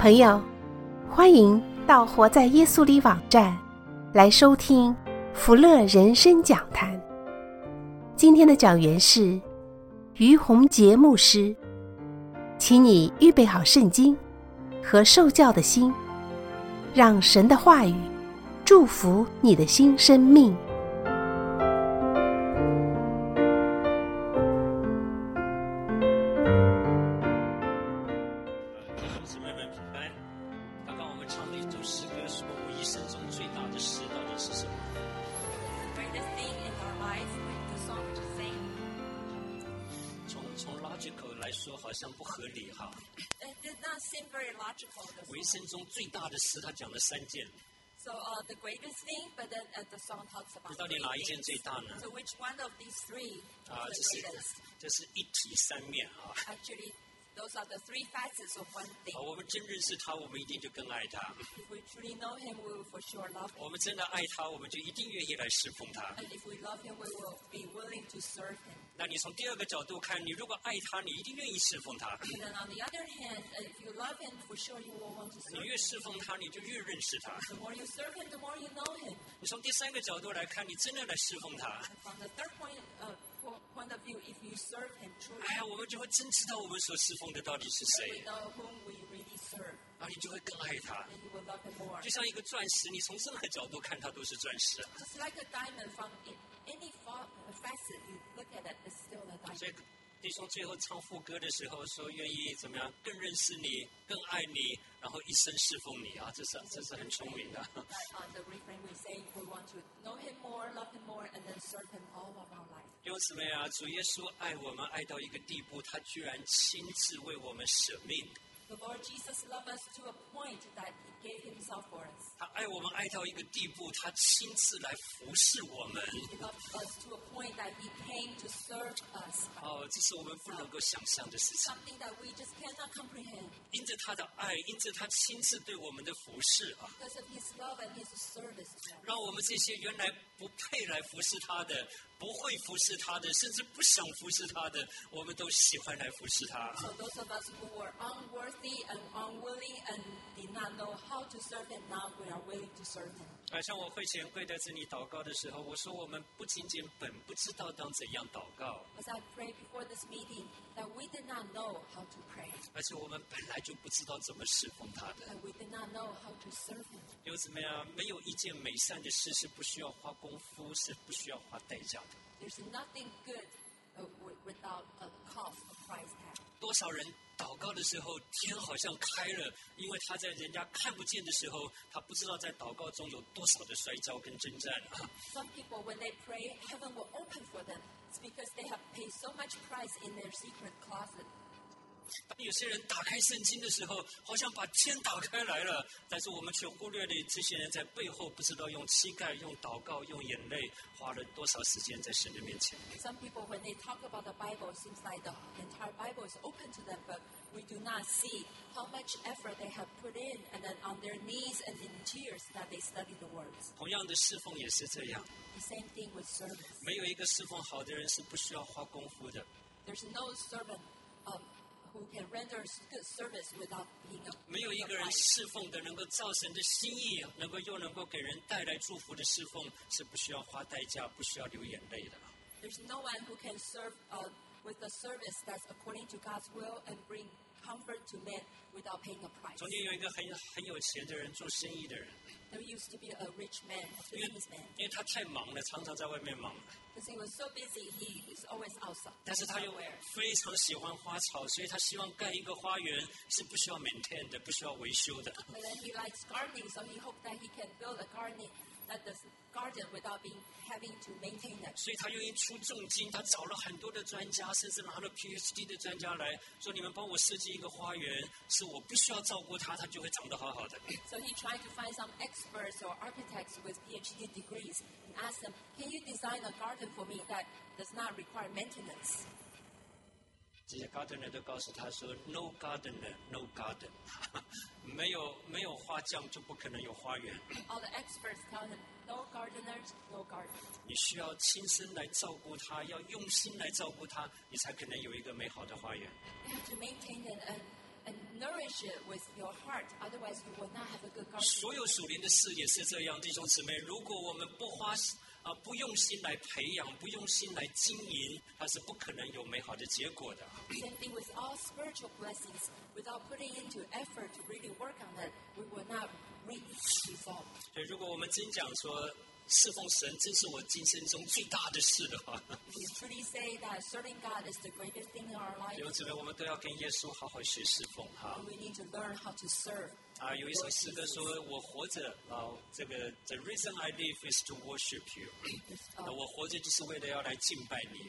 朋友，欢迎到活在耶稣里网站来收听福乐人生讲坛。今天的讲员是于洪杰牧师，请你预备好圣经和受教的心，让神的话语祝福你的新生命。 姊妹们平安。刚刚我们唱的一首诗歌说，我一生中最大的事到底是什么？ Greatest thing in our lives, like the song to sing. 从 logical 来说，好像不合理哈。 It did not seem very logical. 我一生中最大的事，他讲了3件， So the greatest thing, but then the song talks 这 about 到底 three 哪一件 things. 最大呢？ So which one of these three is the greatest? 这是一体三面啊。 Actually, those are the three facets of one thing. 我们真认识他，我们一定就更爱他； If we truly know Him, we will for sure love 我 Him. 们真的爱他，我们就一定愿意来侍奉他。 And if we love Him, we will be willing to serve Him. 那你从第二个角度看，你如果爱他，你一定愿意侍奉他。 And then on the other hand, if you love Him, for sure you will want to 你 serve 越 Him. 侍奉他，你就越认识他。 The more you serve Him, the more you know Him. 你从第三个角度来看，你真的来侍奉他。 And from the third point of view, if you serve Him truly, 哎呀，我们就会真知道我们所侍奉的到底是 then 谁 we，know whom we really serve, 然后你就会更爱他。 and you will love Him more. 就像一个钻石，你从任何角度看它都是钻石。 Just like a diamond, from any facet you look at it, it's still a 所以 diamond. 弟兄最后唱副歌的时候说，愿意怎么样更认识你，更爱你，然后一生侍奉你啊，这是很聪明的。 But on the refrain, we say we want to know Him more, love Him more, and then serve Him all of our life. 弟兄姊妹啊，主耶稣爱我们爱到一个地步，他居然亲自为我们舍命。 The Lord Jesus loved us to a point that He gave Himself for us. 他爱我们爱到一个地步，他亲自来服侍我们。 He loved us to a point that He came to serve us. 哦，这是我们不能够想象的事情。 Something that we just cannot comprehend. 因着他的爱，因着他亲自对我们的服侍啊， Because of His love and His service to us. 让我们这些原来不配来服侍他的、不会服侍他的，甚至不想服侍他的，我们都喜欢来服侍他。 So those of us who were unworthy and unwilling and did not know how to serve Him, now we are willing to serve Him. 像我会前跪在这里祷告的时候，我说我们不仅仅不知道当怎样祷告， As I prayed before this meeting, that we did not know how to pray, 而且我们本来就不知道怎么侍奉他的。 and we did not know how to serve Him. 因为怎么样，没有一件美善的事是不需要花功夫，是不需要花代价的。 There's nothing good without a cost, a price tag. 多少人祷告的时候，天好像开了，因为他在人家看不见的时候，他不知道在祷告中有多少的摔跤跟征战啊！ Some people, when they pray, heaven will open for them. It's because they have paid so much price in their secret closet. 当有些人打开圣经的时候，好像把天打开来了，但是我们却忽略了这些人在背后不知道用膝盖、用祷告、用眼泪，花了多少时间在神的面前。 Some people, when they talk about the Bible, it seems like the entire Bible is open to them, but we do not see how much effort they have put in, and then on their knees and in tears that they study the words. 同样的侍奉也是这样， The same thing with service. 没有一个侍奉好的人是不需要花功夫的。 There's no servant who can render good service without being a 没有一个人侍奉的能够照神的心意，又能够给人带来祝福的侍奉，是不需要花代价、不需要流眼泪的。 There's no one who can serve with a service that's according to God's will and bring comfort to men without paying a price. 中间有一个很有钱的人，做生意的人， There used to be a rich man, a 因为 businessman. 因为他太忙了，常常在外面忙， Because he was so busy, he is always outside. 但是他又 somewhere. 非常喜欢花草，所以他希望盖一个花园是不需要 maintain 的，不需要维修的。 But then he likes gardening, so he hoped that he can build a garden without having to maintain it. 所以他愿意出重金，他找了很多的专家，甚至拿了 PhD 的专家来说：“你们帮我设计一个花园，是我不需要照顾它，它就会长得好好的。” So he tried to find some experts or architects with PhD degrees and asked them, can you design a garden for me that does not require maintenance? 这些 gardener 都告诉他说 ：“No gardener, no garden 。没有花匠就不可能有花园。 All the experts tell him, no gardeners, no garden. 你需要亲身来照顾它，要用心来照顾它，你才可能有一个美好的花园。” You have to maintain it and nourish it with your heart. Otherwise, you will not have a good garden. 所有属灵的事也是这样，弟兄姊妹，如果我们不用心来培养，不用心来经营，它是不可能有美好的结果的。 Same thing with all spiritual blessings. Without putting into effort to really work on it, we will not reap result. 对，如果我们真讲说侍奉神真是我今生中最大的事的话， If we truly say that serving God is the greatest thing in our 弟 life, 兄姊妹，我们都要跟耶稣好好学侍奉哈。 we need to learn how to serve. 有一首诗歌说：“我活着这个 The reason I live is to worship you。我活着就是为了要来敬拜你。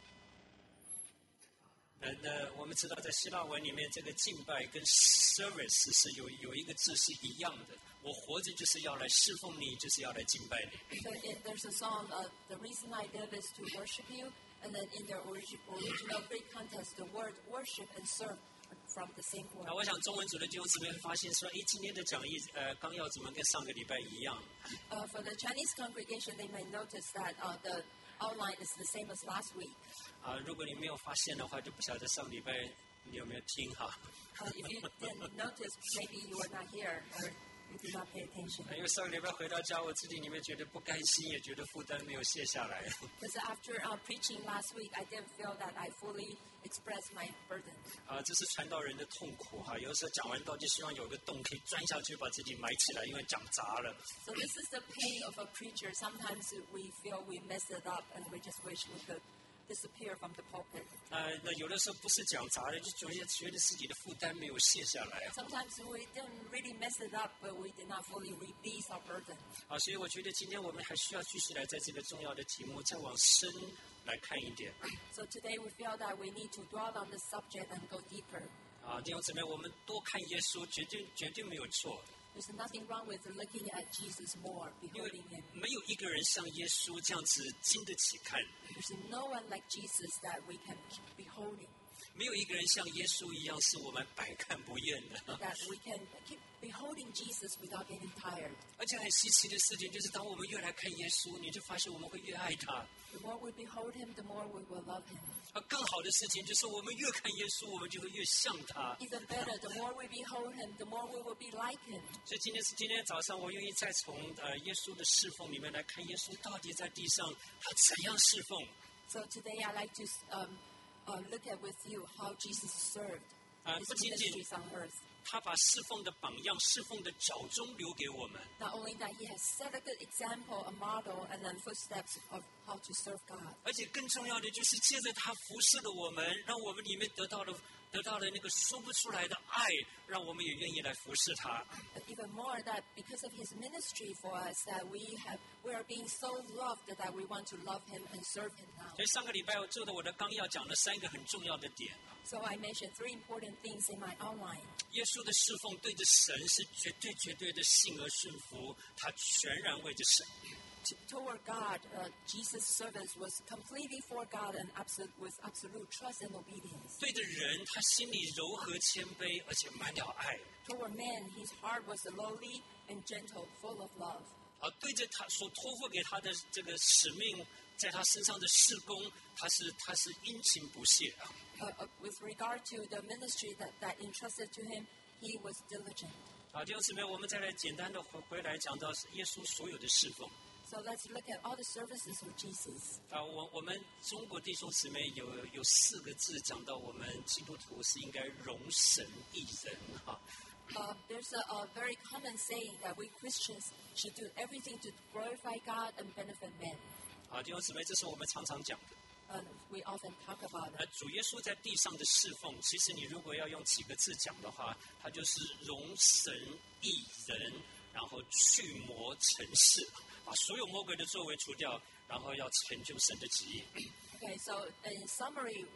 我们知道在希腊文里面，这个敬拜跟 service 是有一个字是一样的。我活着就是要来侍奉你，就是要来敬拜你。 So there's a song, the reason I live is to worship you, and then in the original Greek context, the word worship and serve are from the same word. 我想中文组的弟兄姊妹会发现说，今天的讲义纲要怎么跟上个礼拜一样？ For the Chinese congregation, they may notice that the outline is the same as last week. 如果你没有发现的话，就不晓得上礼拜你有没有听哈？ If you didn't notice, maybe you were not here or you did not pay attention. 因为上个礼拜回到家，我自己里面觉得不甘心，也觉得负担没有卸下来。 Because after preaching last week, I didn't feel that I fully expressed my burden. 这是传道人的痛苦哈。有的时候讲完道，就希望有个洞可以钻下去，把自己埋起来，因为讲砸了。 So this is the pain of a preacher. Sometimes we feel we messed it up and we just wish we could disappear from the pulpit. 那有的时候不是讲砸了，就觉得自己的负担没有卸下来。 Sometimes we didn't really mess it up, but we did not fully release our burden. 所以我觉得今天我们还需要继续来在这个重要的题目再往深来看一点。 So today we feel that we need to dwell on this subject and go deeper. 弟兄姊妹，我们多看耶稣，绝对没有错。 There's nothing wrong with looking at Jesus more, 因为 beholding him. 没有一个人像耶稣这样子经得起看， There's no one like Jesus that we can keep beholding, 没有一个人像耶稣一样是我们百看不厌的。 that we can keep beholding Jesus without getting tired. 而且很稀奇的事情就是，当我们越来看耶稣，你就发现我们会越爱他。 The more we behold him, the more we will love him. 更好的事情就是，我们越看耶稣，我们就会越像他。 Even better, the more we behold him, the more we will be like him. 所以今天早上，我愿意再从耶稣的侍奉里面来看耶稣到底在地上他怎样侍奉。 So today I'd like to look at with you how Jesus served his 不仅仅 ministries on earth. 他把侍奉的榜样、侍奉的脚踪留给我们。 Not only that, he has set a good example, a model, and then footsteps of how to serve God. 而且更重要的就是，借着他服侍了我们，让我们里面得到了那个说不出来的爱，让我们也愿意来服侍他。 But even more that because of his ministry for us, that we are being so loved that we want to love him and serve him now. 所以上个礼拜我做的我的纲要讲了3个很重要的点。 So I mentioned 3 important things in my outline. 耶稣的侍奉对着神是绝对的信而顺服，他全然为着神。 Toward God, Jesus' service was completely for God and with absolute trust and obedience. 对着人，他心里柔和谦卑，而且满了爱。 Toward man, his heart was lowly and gentle, full of love. 对着他所托付给他的这个使命，在他身上的事工，他是殷勤不懈。 With regard to the ministry that entrusted to him, he was diligent. 弟兄姊妹，我们再来简单的回来讲到耶稣所有的侍奉。 So let's look at all the services of Jesus. 我们中国弟兄姊妹有4个字讲到我们基督徒是应该容神益人哈。 There's a very common saying that we Christians should do everything to glorify God and benefit men. 弟兄姊妹，这是我们常常讲的。 We often talk about it. 主耶稣在地上的侍奉，其实你如果要用几个字讲的话，他就是容神益人，然后去魔成事，把所有魔鬼的作为除掉，然后要成就神的旨意。 Okay, so in summary,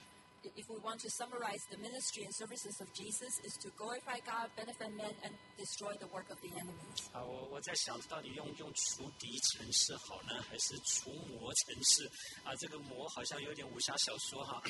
if we want to summarize the ministry and services of Jesus, is to glorify God, benefit men, and destroy the work of the enemies. 我在想到底用除敌成事好呢，还是除魔成事？这个魔好像有点武侠小说哈。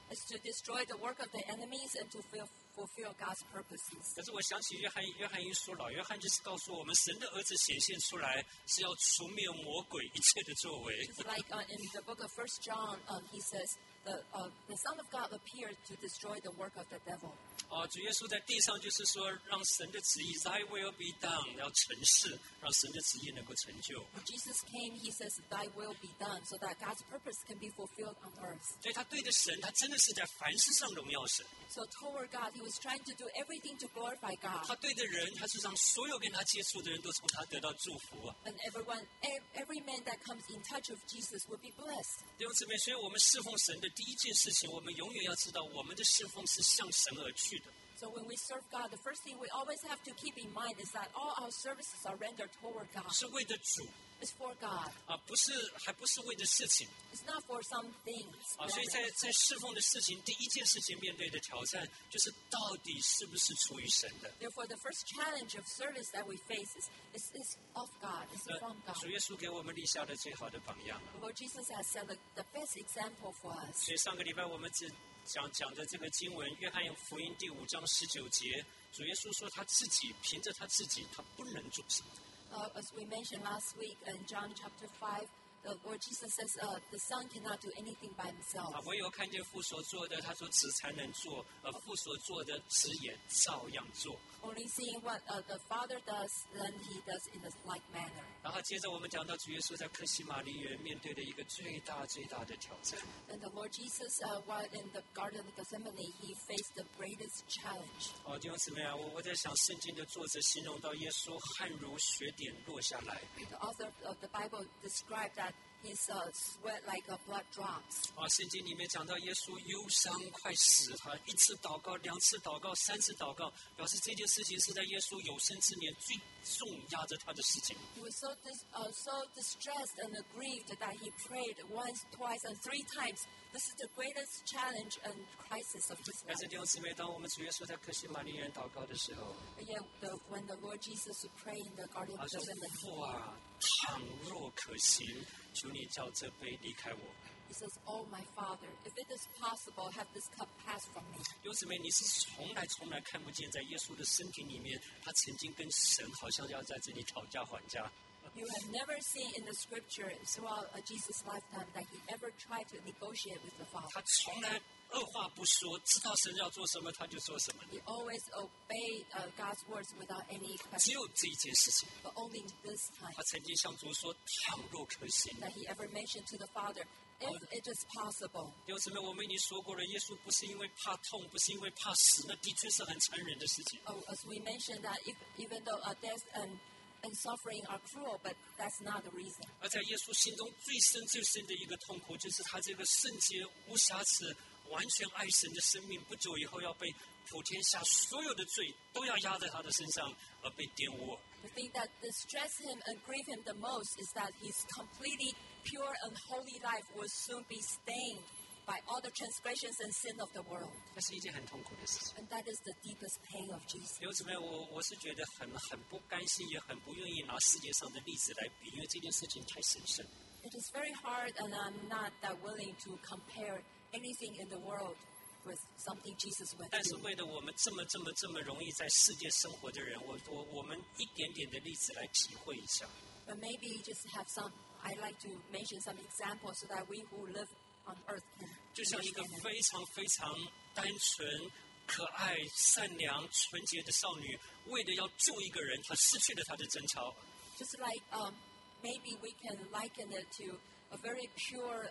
is to destroy the work of the enemies and to fulfill God's purposes. 可是我想起约翰一书，老约翰就是告诉我们，神的儿子显现出来是要除灭魔鬼一切的作为。 It's like in the book of 1 John, he says, the Son of God appeared to destroy the work of the devil. 主耶稣在地上就是说，让神的旨意 Thy will be done 要成事，让神的旨意能够成就。 When Jesus came, he says, Thy will be done, so that God's purpose can be fulfilled on earth. 所以他对着神，他真的是在凡事上荣耀神。 So toward God, he was trying to do everything to glorify God. 他对着人，他是让所有跟他接触的人都从他得到祝福啊。 And every man that comes in touch with Jesus will be blessed. 弟兄姊妹，所以我们侍奉神的第一件事情，我们永远要知道，我们的侍奉是向神而去的。 So when we serve God, the first thing we always have to keep in mind is that all our services are rendered toward God. 是为着主 It's for God. 啊，还不是为着事情 It's not for some things. 啊。所以在侍奉的事情，第一件事情面对的挑战，就是到底是不是出于神的。 Therefore, the first challenge of service that we face is of God, is from God. 主耶稣给我们立下的最好的榜样啊。 Lord Jesus has set the best example for us. 所以上个礼拜我们只讲的这个经文，约翰福音第5章19节，主耶稣说他自己凭着他自己，他不能做什么。 As we mentioned last week in John chapter 5, the Lord Jesus says the Son cannot do anything by himself. 唯有看见父所做的，他说子才能做，父所做的子也照样做。 Only seeing what the Father does, then he does in a like manner. 然后接着我们讲到主耶稣在客西马尼园面对的一个最大的挑战。 And the Lord Jesus, while in the Garden of Gethsemane, he faced the greatest challenge. 弟兄姊妹啊，我在想圣经的作者形容到耶稣汗如雪点落下来。 The author of the Bible described that his sweat like blood drops. 圣经里面讲到耶稣忧伤快死，他1次祷告、2次祷告、3次祷告，表示这件事情是在耶稣有生之年最重压着他的事情。 He was so distressed and aggrieved that he prayed once, twice, and 3 times. This is the greatest challenge and crisis of his 但是 life. 弟兄姊妹，当我们主耶稣在客西马尼园祷告的时候， But yet, when the Lord Jesus would pray in the Garden 他 of 说：“父 Gethsemane, 啊，倘若可行，求你叫这杯离开我。” he says, "Oh, my Father, if it is possible, have this cup pass from me." 弟兄姊妹，你是从来看不见，在耶稣的身体里面，他曾经跟神好像要在这里讨价还价。 You have never seen in the Scripture throughout Jesus' lifetime that he ever tried to negotiate with the Father. 他从来二话不说，知道神要做什么他就做什么。 He always obeyed God's words without any 只 question. 有这一件事情， But only this time 他曾经向主说：“倘若可行。” that he ever mentioned to the Father, if it is possible. 弟兄姊妹，我们已经说过了，耶稣不是因为怕痛，不是因为怕死，那的确是很残忍的事情。 As we mentioned that even though death and suffering are cruel, but that's not the reason. 而在耶稣心中最深的一个痛苦，就是他这个圣洁无瑕疵、完全爱神的生命，不久以后要被普天下所有的罪都要压在他的身上，而被玷污。 The thing that distress him and grieve him the most is that his completely pure and holy life will soon be stained by all the transgressions and sin of the world. 这是一件很痛苦的事情。 And that is the deepest pain of Jesus. 弟兄姊妹，我是觉得很不甘心，也很不愿意拿世界上的例子来比，因为这件事情太神圣。 It is very hard, and I'm not that willing to compare anything in the world with something Jesus went 但是 through. 为了我们这么容易在世界生活的人，我们一点点的例子来体会一下。 But maybe just have some, I'd like to mention some examples so that we who live on earth can 就像一个 understand it. 非常单纯、可爱、善良、纯洁的少女，为了要救一个人，她失去了她的贞操。 Just like maybe we can liken it to a very pure,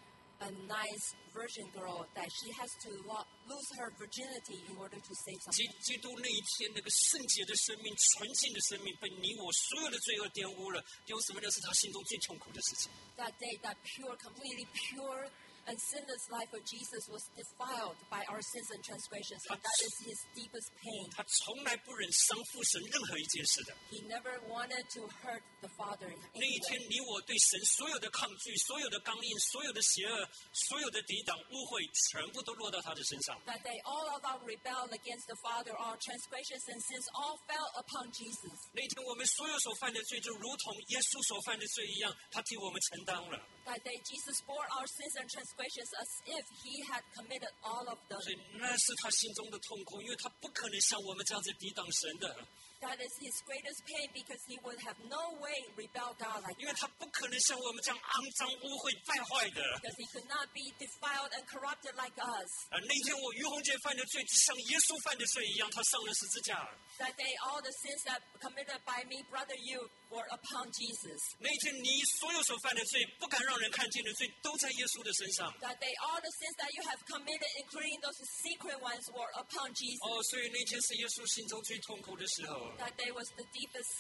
a nice virgin girl that she has to lose her virginity in order to save 基 someone. 基督那一天，那个圣洁的生命、纯净的生命，被你我所有的罪恶玷污了。弟兄姊妹，那是他心中最痛苦的事情。 That day, that pure, completely pure and sinless life of Jesus was defiled by our sins and transgressions, and that is his deepest pain. 他从来不忍伤父神任何一件事的。 He never wanted to hurt the Father. 那一天，你我对神所有的抗拒、所有的刚硬、所有的邪恶、所有的抵挡、污秽，全部都落到他的身上。 That they all of our rebelled against the Father, our transgressions and sins all fell upon Jesus. 那一天，我们所有所犯的罪，就如同耶稣所犯的罪一样，他替我们承担了。 That day Jesus bore our sins and transgressions as if he had committed all of them. 所以那是他心中的痛苦，因为他不可能像我们这样子抵挡神的。 That is his greatest pain because he would have no way rebel God like 因为 that. 他不可能像我们这样肮脏、污秽、败坏的。 Because he could not be defiled and corrupted like us. 那一天我于洪杰犯的罪，就像耶稣犯的罪一样，他上了十字架。 That day all the sins that committed by me, brother, you were upon Jesus. 那一天你所有所犯的罪，不敢让人看见的罪，都在耶稣的身上。 That day all the sins that you have committed, including those secret ones, were upon Jesus. 所以那天是耶稣心中最痛苦的时候。 That day was the deepest,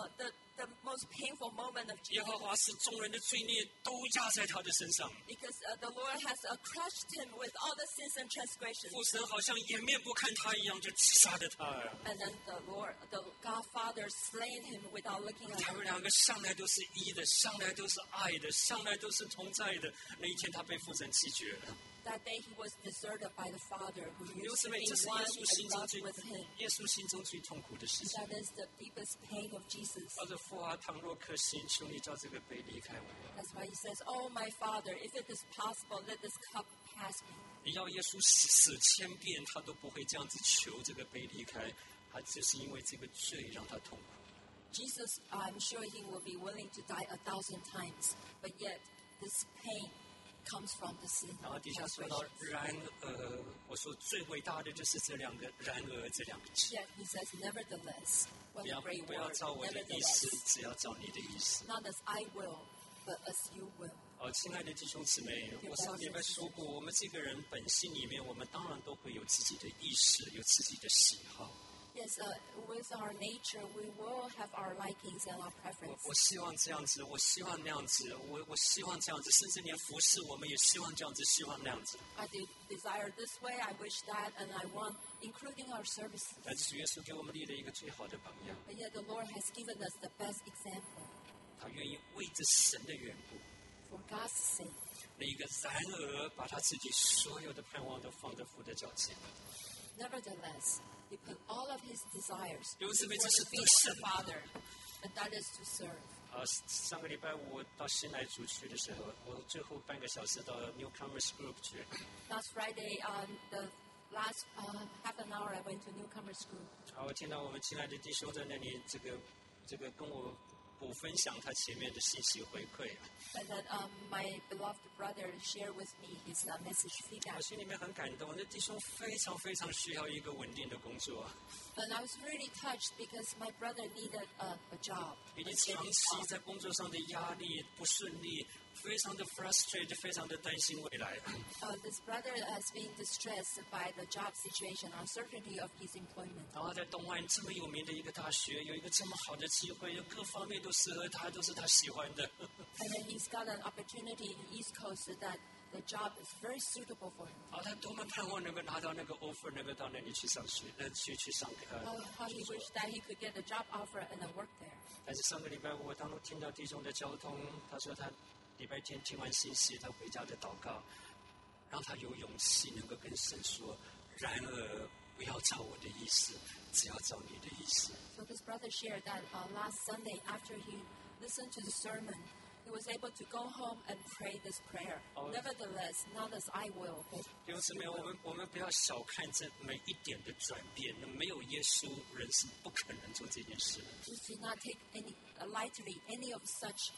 the most painful moment of 耶 Jesus. 和华使众人的罪孽都压在他的身上。 Because the Lord has crushed him with all the sins and transgressions. 父神好像掩面不看他一样，就击杀了他。 And then the God Father slain him without looking at 他 him. 们两个向来都是一的，向来都是爱的，向来都是同在的。那一天他被父神弃绝了。 That day he was deserted by the Father who 弟兄 used 姊 to 妹， be 这是 one 耶稣心 and 中 love 最 with him. 耶稣心中最痛苦的事情。 That is the deepest pain of Jesus. 他说：“父啊，倘若可行，求你叫这个杯离开我。 That's why he says, Oh, my Father, if it is possible, let this cup pass me. ” 你要耶稣死千遍，他都不会这样子求这个杯离开，他只是因为这个罪让他痛苦。 Jesus, I'm sure he will be willing to die 1,000 times, but yet this pain comes from the sin 然后 of 底下说到 transgressions.， 然而，我说最伟大的就是这两个“然而”这两个字。 Yet he says, nevertheless, what 不 a 要 great 不要 word, 照我的意思 nevertheless. 只要照你的意思。 Not as I will, but as you will. 亲爱的弟兄姊妹，我上礼拜说过，我们这个人本性里面，我们当然都会有自己的意识，有自己的喜好。 Yes, with our nature, we will have our likings and our 我 preferences. 希望这样子，我希望那样子，我希望这样子，甚至连服侍我们也希望这样子，希望那样子。 I desire this way, I wish that, and I want, including our services. 但是主耶稣给我们立了一个最好的榜样， But yet the Lord has given us the best example 他愿意为着神的缘故， for God's sake. 那一个然而把他自己所有的盼望都放在父的脚前。 Nevertheless, he put all of his desires 弟兄姊妹， before 这是 the 得 feet of 胜 the Father, and that is to serve. 上个礼拜五到新来主区的时候，我最后半个小时到 Newcomers Group 去。 Last Friday, the last half an hour, I went to newcomers group. 我听到我们亲爱的弟兄在那里，这个跟我补分享他前面的信息回馈。 And then my beloved brother shared with me his message 我 feedback. 心里面很感动，那弟兄非常非常需要一个稳定的工作， And I was really touched because my brother needed a job. 以及 a steady 长 job. 期在工作上的压力不顺利，非常的 frustrated， 非常的担心未来。 This brother has been distressed by the job situation, uncertainty of his employment. 然后在东岸这么有名的一个大学，有一个这么好的机会，有各方面都适合他，都是他喜欢的。 And then he's got an opportunity in the East Coast that the job is very suitable for him. 他多么盼望能够拿到那个 offer， 能够到那里去上学，去上课。 How he wished that he could get a job offer and then work there. 但是上个礼拜五，我当听到弟兄的交通，他说他礼拜天听完信息，他回家的祷告，让他有勇气能够跟神说：“然而不要照我的意思，只要照你的意思。” So this brother shared that last Sunday after he listened to the sermon, he was able to go home and pray this prayer. Nevertheless, not as I will, but 弟兄姊妹，我们不要小看这每一点的转变，那没有耶稣，人是不可能做这件事的。 just do not take lightly any of such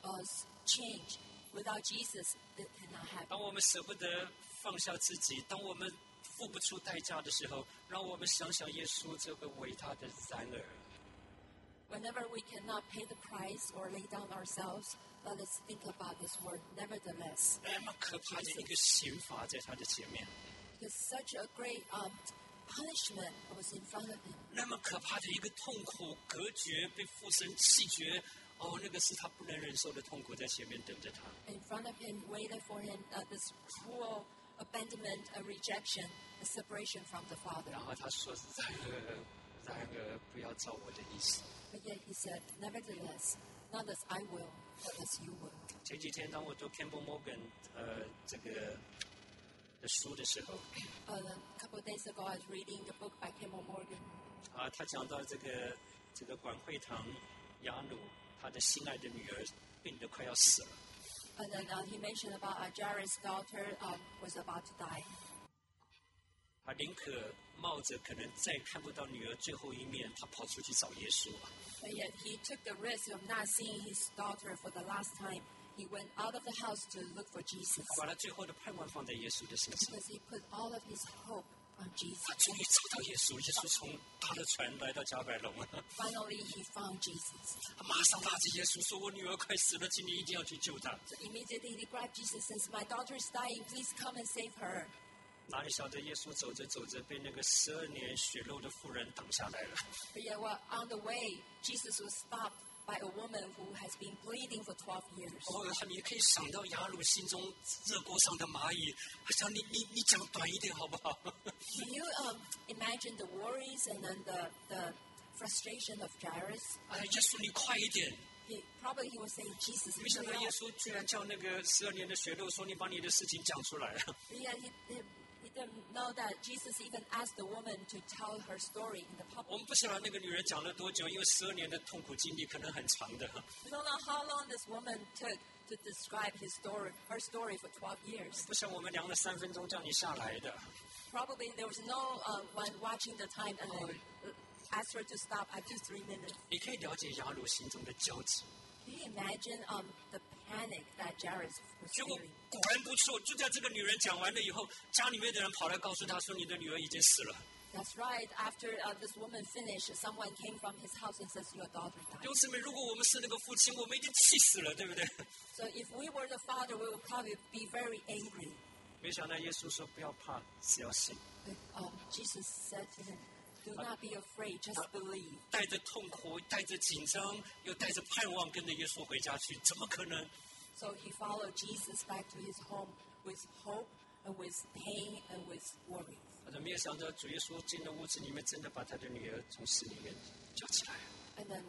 change. Without Jesus, it cannot happen. 当我们舍不得放下自己，当我们付不出代价的时候，让我们想想耶稣这个伟大的然而。 Whenever we cannot pay the price or lay down ourselves, let us think about this word, nevertheless. 那么可怕的一个刑罚在他的前面， Because such a great punishment was in front of him. 那么可怕的一个痛苦隔绝，被父神弃绝。那个是他不能忍受的痛苦在前面等着他。 In front of him, waited for him this cruel abandonment, a rejection, a separation from the Father. 然后他说：“然而不要照我的意思。” But yet he said, nevertheless, Not as I will, but as you will. 前几天当我读 Campbell Morgan 这个的书的时候， A couple of days ago, I was reading the book by Campbell Morgan. 他讲到这个管会堂雅努，他的心爱的女儿病得快要死了。 And then he mentioned about Jairus' daughter was about to die. 他宁可冒着可能再看不到女儿最后一面，他跑出去找耶稣。 But yet he took the risk of not seeing his daughter for the last time. He went out of the house to look for Jesus. 他把他最后的盼望放在耶稣的身上。 Because he put all of his hope on Jesus. 他终于找到耶稣，耶稣从搭了船来到加百隆了。 Finally, he found Jesus. 他马上拉着耶稣说：“我女儿快死了，请你一定要去救她。” So immediately he grabbed Jesus and said, "My daughter is dying. Please come and save her." 哪里晓得耶稣走着走着，被那个12年血漏的妇人挡下来了。 But yet, on the way, Jesus was stopped by a woman who has been bleeding for 12 years. 你可以想到雅鲁心中热锅上的蚂蚁，他想你讲短一点好不好？ Can you imagine the worries and then the frustration of Jairus? 耶稣你快一点！ He was saying, Jesus, 没想到 hurry 耶 up. 稣居然叫那个12年的血漏说：“你把你的事情讲出来了。” But yet he didn't know that Jesus even asked the woman to tell her story in the 我 public. 们不晓得那个女人讲了多久，因为12年的痛苦经历可能很长的。 We don't know how long this woman took to describe her story for 12 years. 不像我们量了3分钟叫你下来的。 Probably there was no one watching the time and then asked her to stop after 3 minutes. 你可以了解雅鲁心中的焦急。 Can you imagine the panic that Jairus was 结果 feeling? 果然不错，就在这个女人讲完了以后，家里面的人跑来告诉她说：“你的女儿已经死了。” That's right. After this woman finished, someone came from his house and says, "Your daughter 弟 died." 兄姊妹，如果我们是那个父亲，我们一定气死了，对不对？ So if we were the father, we would probably be very angry. 没想到耶稣说：“不要怕，只要信。 But Jesus said to him, "Do not be afraid, just believe." ” 带着痛苦，带着紧张，又带着盼望，跟着耶稣回家去，怎么可能？ So he followed Jesus back to his home with hope and with pain and with worry. 没有想到主耶稣进了屋子里面，真的把他的女儿从死里面叫起来。 And then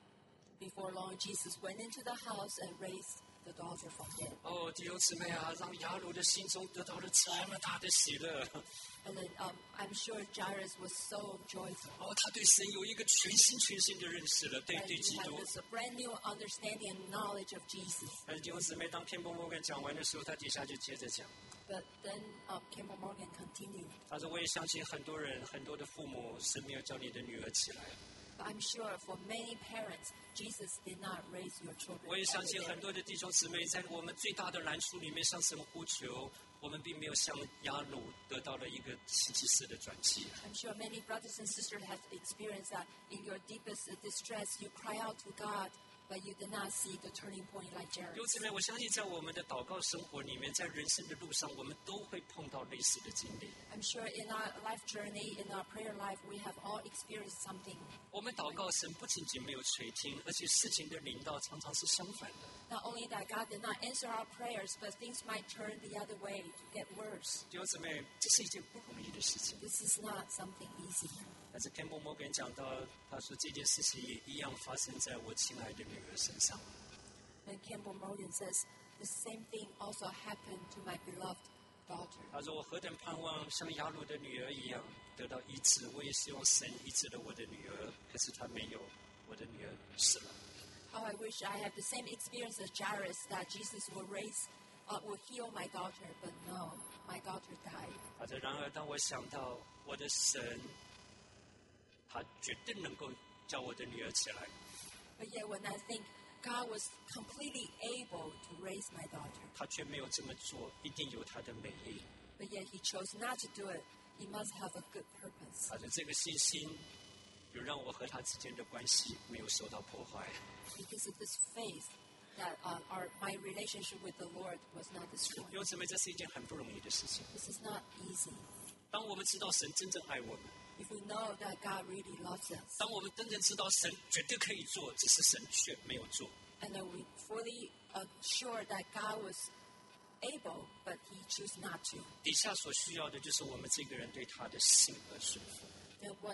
before long, Jesus went into the house and raised the daughter from dead. 哦，弟兄姊妹啊，让雅鲁的心中得到了这么大的喜乐。 And then I'm sure Jairus was so joyful. 哦，他对神有一个全新的认识了，对 And 对 he 基 had 督。 this brand new understanding and knowledge of Jesus. 但是弟兄姊妹，当天波摩根讲完的时候，他底下就接着讲， But then Campbell Morgan continued. 他说：“我也相信很多人，很多的父母，神没有叫你的女儿起来。 But I'm sure for many parents, Jesus did not raise your children. 我也相信 from the 很 dead. 多的弟兄姊妹，在我们最大的难处里面向神呼求，我们并没有像雅鲁得到了一个奇迹式的转机。 I'm sure many brothers and sisters have experienced that in your deepest distress, you cry out to God, but you did not see the turning point like 弟 Jairus. 兄姊妹，我相信在我们的祷告生活里面，在人生的路上，我们都会碰到类似的经历。 I'm sure in our life journey, in our prayer life, we have all experienced something. 我们祷告神不仅仅没有垂听，而且事情的领导常常是相反的。 Not only that God did not answer our prayers, but things might turn the other way to get worse. 弟兄姊妹，这是一件不容易的事情。 This is not something easy. 但是 Campbell Morgan 讲到，他说这件事情也一样发生在我亲爱的女儿身上。 And Campbell Morgan says, the same thing also happened to my beloved daughter. 他说：“我何等盼望像雅鲁的女儿一样得到医治，我也希望神医治了我的女儿，可是他没有，我的女儿死了。” How I wish I had the same experience as Jairus, that Jesus will heal my daughter, but no, my daughter died. 他说：“然而，当我想到我的神，他绝对能够叫我的女儿起来， But yet when I think God was completely able to raise my daughter, 他却没有这么做，一定有他的美意。 but yet he chose not to do it, he must have a good purpose. 他说这个信心，有让我和他之间的关系没有受到破坏。 Because of this faith, that my relationship with the Lord was not destroyed. 弟兄姊妹，这是一件很不容易的事情。 This is not easy. 当我们知道神真正爱我们， If we know that God really loves us, 当我们真正知道神绝对可以做，只是神却没有做。 and then we fully assured that God was able, but he chose not to, 底下所需要的就是我们这个人对他的信和顺服。 then what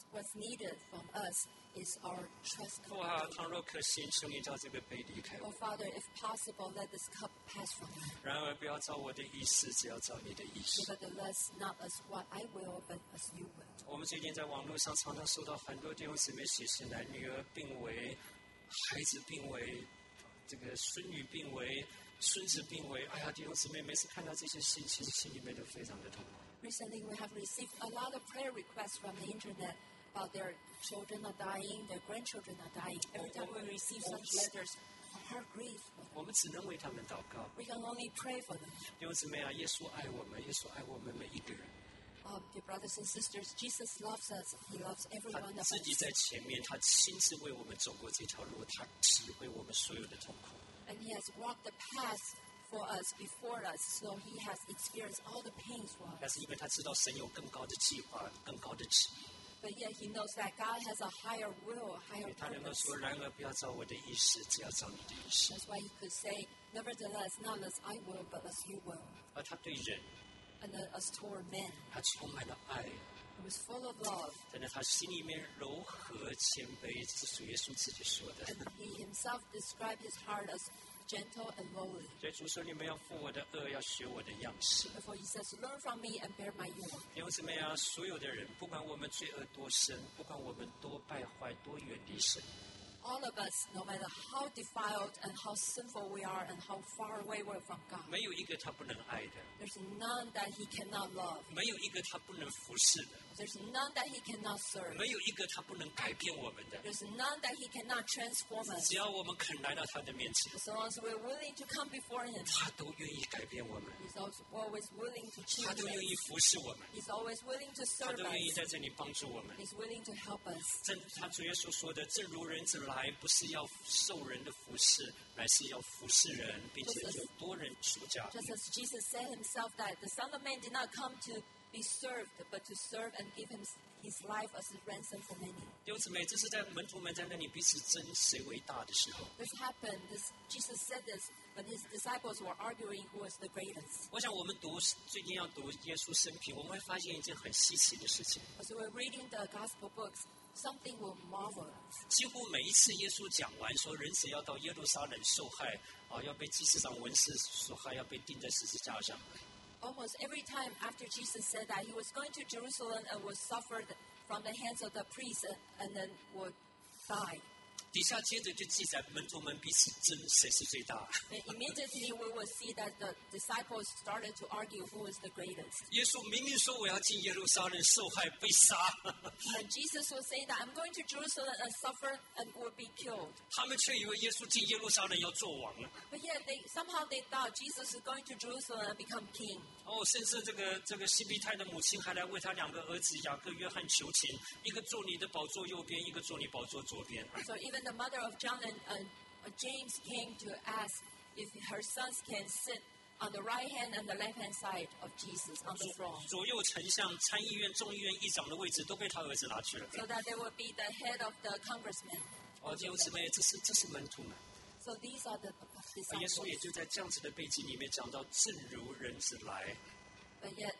What's needed from us is our trust 父 in 啊， God. 倘若可行，求你叫这个杯离开 Oh 我。 Father, if possible, let this cup pass from me. 然而不要照我的意思，只要照你的意思。 Nevertheless, not as what I will, but as you will. 我们最近在网络上常常收到很多弟兄姊妹写信来，女儿病危，孩子病危，这个孙女病危，孙子病危。哎呀，弟兄姊妹每次看到这些信，其实心里面都非常的痛苦。 Recently, we have received a lot of prayer requests from the internet about their children are dying, their grandchildren are dying. Every time we receive such letters, our heart grieves. 我们只能为他们祷告。 We can only pray for them. 弟兄姊妹啊，耶稣爱我们，耶稣爱我们每一个人。 Dear brothers and sisters, Jesus loves us. He loves every 他 one of 自己 us. 在前面，他亲自为我们走过这条路，他体会我们所有的痛苦。 And He has walked the path for us, before us, so He has experienced all the pains for 但 us. 是因为他知道神有更高的计划、更高的旨意， But yet He knows that God has a higher will, a higher 他能够 purpose. 说：“然而不要照我的意思，只要照你的意思。 That's why He could say, nevertheless, not as I will, but as you will. ” 而他对人， And then as toward men, 他充满了爱， He was full of love. 真的，他心里面柔和谦卑，这是主耶稣自己说的。 He Himself described His heart as gentle and lowly. 所以主说：“你们要负我的恶，要学我的样式。 Therefore He says, learn from me and bear my yoke. ” 弟兄姊妹啊，所有的人，不管我们罪恶多深，不管我们多败坏、多远离神， All of us, no matter how defiled and how sinful we are and how far away we're from God, 没有一个他不能爱的， there's none that He cannot love. 没有一个他不能服侍的， There's none that He cannot serve. 没有一个他不能改变我们的。 There's none that He cannot transform us. 只要我们肯来到他的面前， As long as we're willing to come before Him, 他都愿意改变我们， He's also always willing to 他 change 都愿 us. 意服侍我们， He's always willing to 他 serve 都愿意 us. 在这里帮助我们。 He's willing to help us. 正他主耶稣说的：“正如人子来，不是要受人的服侍，乃是要服侍人，并且有多人属家。” Just as Jesus said Himself that the Son of Man did not come to be served, but to serve and give His life as a ransom for many. 弟兄姊妹，这是在门徒们在那里彼此争谁为大的时候。 This happened. Jesus said this when His disciples were arguing who was the greatest. 我想我们最近要读耶稣生平，我们会发现一件很稀奇的事情： As we're reading the Gospel books, something will marvel us. 几乎每一次耶稣讲完说人子要到耶路撒冷受害，要被祭司长文士所害，要被钉在十字架上。 Almost every time after Jesus said that He was going to Jerusalem and was suffered from the hands of the priests and then would die. 底下接着就记载门徒们彼此争谁是最大。 And immediately we will see that the disciples started to argue who is the greatest. 耶稣明明说我要进耶路撒冷受害被杀， And Jesus was saying that I'm going to Jerusalem and suffer and will be killed. 他们却以为耶稣进耶路撒冷要做王了。 But yet somehow they thought Jesus is going to Jerusalem and become king. 甚至这个西庇太的母亲还来为他两个儿子雅各、约翰求情，一个坐你的宝座右边，一个坐你宝座左边。 So even the mother of John and James came to ask if her sons can sit on the right hand and the left hand side of Jesus on the throne, 左右丞相、参议院、众议院议长的位置都被他儿子拿去了。 so that they will be the head of the congressmen. 弟兄姊妹，这是门徒们。 So these are the 耶稣 disciples. 也就在这样子的背景里面讲到，正如人子来， But yet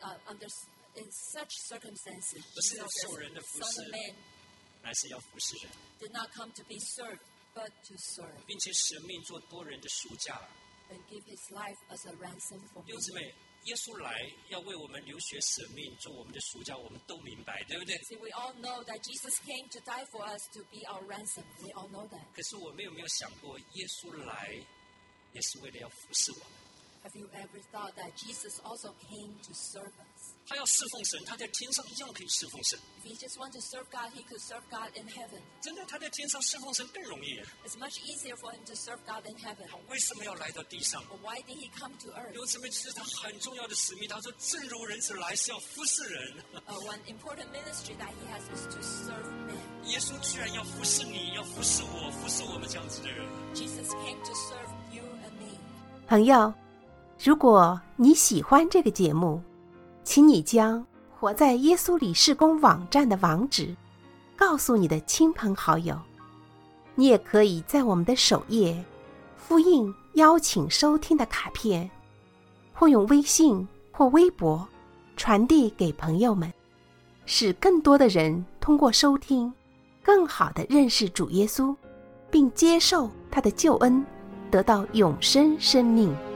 in such circumstances, 不是要 Jesus, 受人的 the 服 Son 侍 of Man, 乃是要服侍人， did not come to be served, but to serve 并且舍命做多人的赎价。 and give His life as a ransom for 弟兄姊 many. 妹，耶稣来要为我们流血舍命，做我们的赎价，我们都明白，对不对？ See, we all know that Jesus came to die for us to be our ransom. We all know that. 可是我们有没有想过，耶稣来也是为了要服侍我们？ Have you ever thought that Jesus also came to serve us? 他要侍奉神，他在天上一样可以侍奉神。 If He just want to serve God, He could serve God in heaven. 真的，他在天上侍奉神更容易。 It's much easier for Him to serve God in heaven. 他为什么要来到地上？ But why did He come to earth? 弟兄姊妹，这是他很重要的使命。他说：“正如人子来是要服侍人。” One important ministry that He has is to serve men. 耶稣居然要服侍你，要服侍我，服侍我们这样子的人。 Jesus came to serve you and me. 朋友，如果你喜欢这个节目，请你将活在耶稣里事工网站的网址告诉你的亲朋好友。你也可以在我们的首页复印邀请收听的卡片，或用微信或微博传递给朋友们。 使更多的人通过收听，更好地认识主耶稣，并接受他的救恩，得到永生生命。